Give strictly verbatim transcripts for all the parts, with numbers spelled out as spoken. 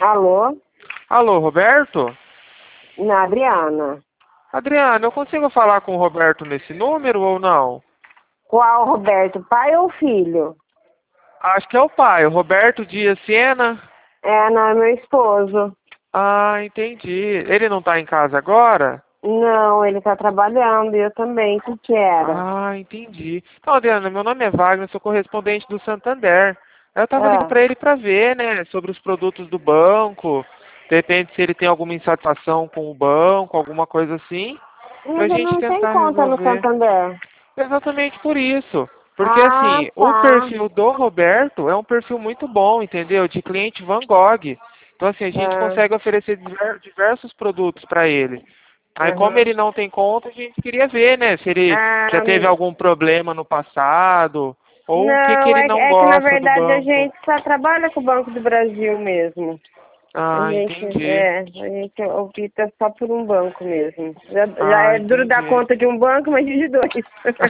Alô? Alô, Roberto? Na Adriana. Adriana, eu consigo falar com o Roberto nesse número ou não? Qual, Roberto? Pai ou filho? Acho que é o pai, o Roberto Dias Siena. É, não, é meu esposo. Ah, entendi. Ele não tá em casa agora? Não, ele tá trabalhando e eu também. O que que era? Ah, entendi. Então, Adriana, meu nome é Wagner, sou correspondente do Santander. Eu tava ligando Ah, pra ele pra ver, né, sobre os produtos do banco. De repente, se ele tem alguma insatisfação com o banco, alguma coisa assim, pra mas ele gente não tem tentar conta no resolver. Santander. Exatamente por isso. Porque Ah, assim, o tá. perfil do Roberto é um perfil muito bom, entendeu? De cliente Van Gogh. Então assim, a gente Ah, consegue oferecer diver- diversos produtos para ele. Aí como uhum. ele não tem conta, a gente queria ver, né, se ele já Ah, teve algum problema no passado, ou o que que não, ele é, não é que na gosta do verdade a banco. gente só trabalha com o Banco do Brasil mesmo. A Ah, gente, entendi. é, a gente opta só por um banco mesmo. Já, já Ah, é duro dar entendi. conta de um banco, mas de dois.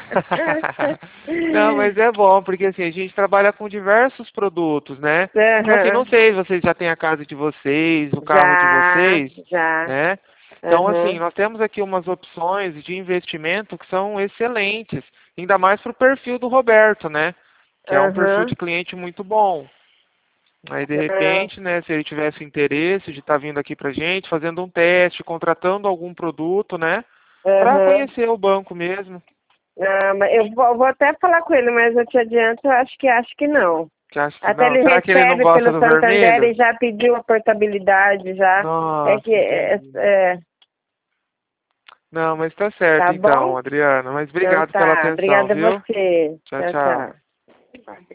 Não, mas é bom, porque assim, a gente trabalha com diversos produtos, né? Então assim, não Aham. sei se vocês já têm a casa de vocês, o carro de Já, vocês, já. né? Então assim, Aham. nós temos aqui umas opções de investimento que são excelentes, ainda mais para o perfil do Roberto, né? Que é um perfil Aham. de cliente muito bom. Aí de Ah, repente, né, se ele tivesse interesse de estar vindo aqui pra gente, fazendo um teste, contratando algum produto, né? Para Aham. conhecer o banco mesmo. Ah, mas eu vou, vou até falar com ele, mas eu te adianto, eu acho que acho que não. Que acho que Até não. ele Será que ele não recebe gosta pelo do Santander vermelho? e já pediu a portabilidade já. É Nossa, que é, entendi. é, Não, mas tá certo tá então, bom? Adriana. Mas Então obrigado pela tá. atenção, Obrigada a viu? você. Tchau, Tchau, tchau. tchau.